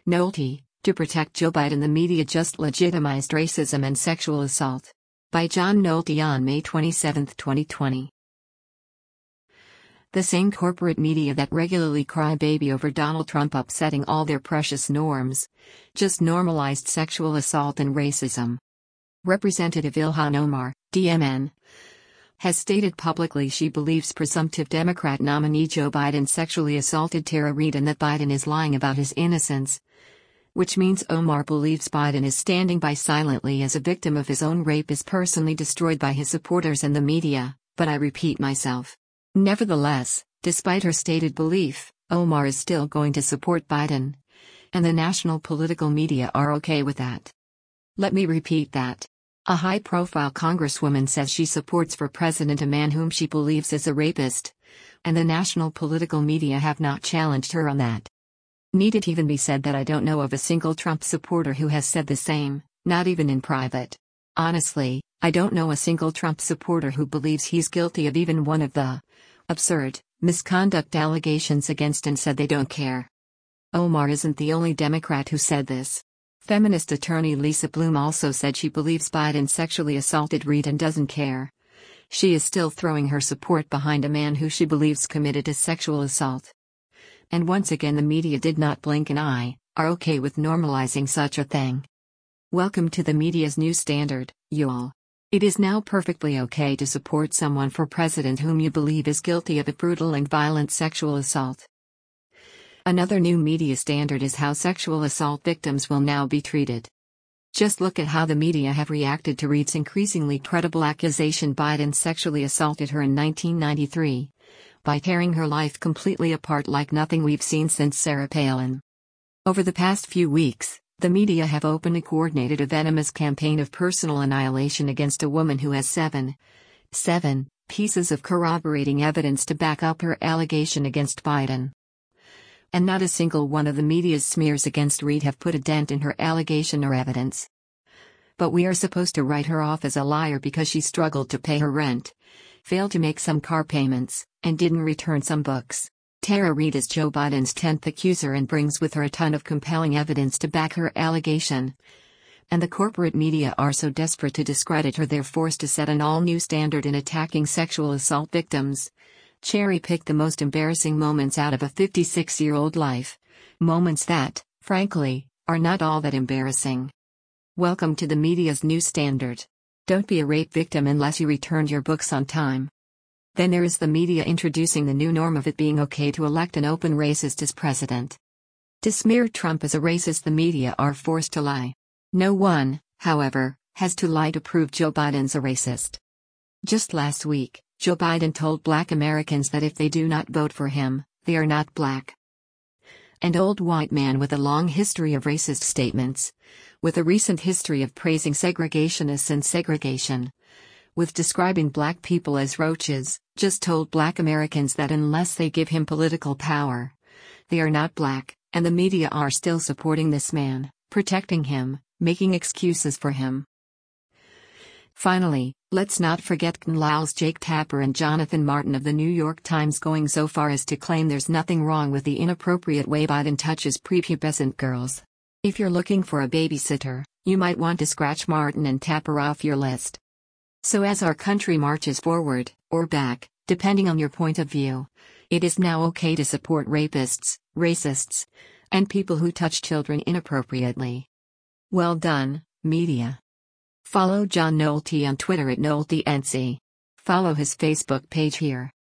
Nolte, to protect Joe Biden, the media just legitimized racism and sexual assault. By John Nolte on May 27, 2020. The same corporate media that regularly cry baby over Donald Trump upsetting all their precious norms, just normalized sexual assault and racism. Representative Ilhan Omar, DMN, has stated publicly she believes presumptive Democrat nominee Joe Biden sexually assaulted Tara Reade and that Biden is lying about his innocence. Which means Omar believes Biden is standing by silently as a victim of his own rape is personally destroyed by his supporters and the media, but I repeat myself. Nevertheless, despite her stated belief, Omar is still going to support Biden. And the national political media are okay with that. Let me repeat that. A high-profile congresswoman says she supports for president a man whom she believes is a rapist. And the national political media have not challenged her on that. Need it even be said that I don't know of a single Trump supporter who has said the same, not even in private. Honestly, I don't know a single Trump supporter who believes he's guilty of even one of the absurd misconduct allegations against and said they don't care. Omar isn't the only Democrat who said this. Feminist attorney Lisa Bloom also said she believes Biden sexually assaulted Reade and doesn't care. She is still throwing her support behind a man who she believes committed a sexual assault. And once again the media did not blink an eye, are okay with normalizing such a thing. Welcome to the media's new standard, y'all. It is now perfectly okay to support someone for president whom you believe is guilty of a brutal and violent sexual assault. Another new media standard is how sexual assault victims will now be treated. Just look at how the media have reacted to Reade's increasingly credible accusation Biden sexually assaulted her in 1993. By tearing her life completely apart like nothing we've seen since Sarah Palin. Over the past few weeks, the media have openly coordinated a venomous campaign of personal annihilation against a woman who has seven pieces of corroborating evidence to back up her allegation against Biden. And not a single one of the media's smears against Reade have put a dent in her allegation or evidence. But we are supposed to write her off as a liar because she struggled to pay her rent, failed to make some car payments, and didn't return some books. Tara Reade is Joe Biden's 10th accuser and brings with her a ton of compelling evidence to back her allegation. And the corporate media are so desperate to discredit her they're forced to set an all-new standard in attacking sexual assault victims. Cherry-pick the most embarrassing moments out of a 56-year-old life. Moments that, frankly, are not all that embarrassing. Welcome to the media's new standard. Don't be a rape victim unless you returned your books on time. Then there is the media introducing the new norm of it being okay to elect an open racist as president. To smear Trump as a racist, the media are forced to lie. No one, however, has to lie to prove Joe Biden's a racist. Just last week, Joe Biden told Black Americans that if they do not vote for him, they are not black. An old white man with a long history of racist statements, with a recent history of praising segregationists and segregation, with describing black people as roaches, just told Black Americans that unless they give him political power, they are not black, and the media are still supporting this man, protecting him, making excuses for him. Finally, let's not forget CNLAL's Jake Tapper and Jonathan Martin of the New York Times going so far as to claim there's nothing wrong with the inappropriate way Biden touches prepubescent girls. If you're looking for a babysitter, you might want to scratch Martin and Tapper off your list. So as our country marches forward, or back, depending on your point of view, it is now okay to support rapists, racists, and people who touch children inappropriately. Well done, media. Follow John Nolte on Twitter at NolteNC. Follow his Facebook page here.